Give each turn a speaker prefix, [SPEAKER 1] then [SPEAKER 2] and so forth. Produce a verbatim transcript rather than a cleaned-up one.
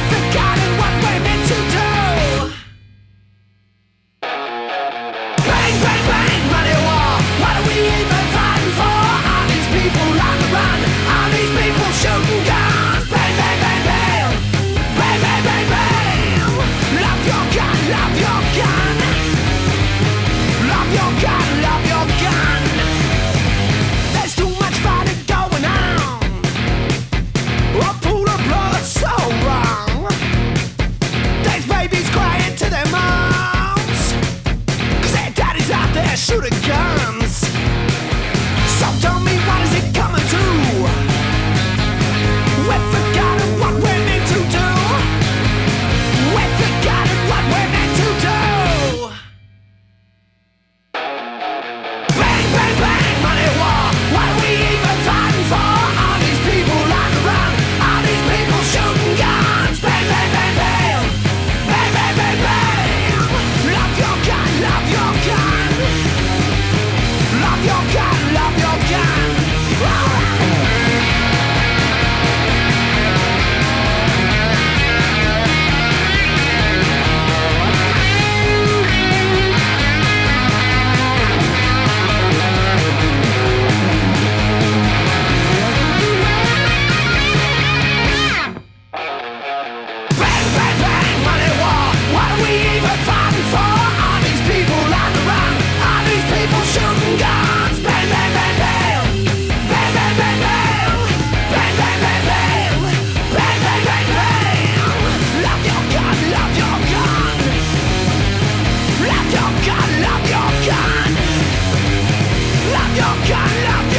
[SPEAKER 1] forgotten what we're meant to do. Bang, bang, bang, money war. What are we even fighting for? Are these people on the run? Are these people shooting guns? Bang, bang, bang, bang. Bang, bang, bang, bang. Love your gun, love your gun. Love your gun, love your gun. There's too much fighting going on. A pool of blood so wrong. There's babies crying to their moms, 'cause their daddies out there shooting guns. So tell me, what is it coming to? We've forgotten what we're meant to do. We've forgotten what we're meant to do. Bang, bang, bang, money war. What are we even fighting for? Are these people on the run? Are these people shooting guns? Bang, bang, bang, bang. Bang, bang, bang, bang. Love your gun, love your gun. Love your gun, love your gun. Bang, bang, bang, money war. What are we even fighting for? Are these people on the run? Are these people shooting guns? Bang, bang, bang, bang. Bang, bang, bang, bang. Bang, bang, bang, bang. Bang, bang, bang, bang. Love your gun, love your gun. Love your gun, love your gun. Love your gun, love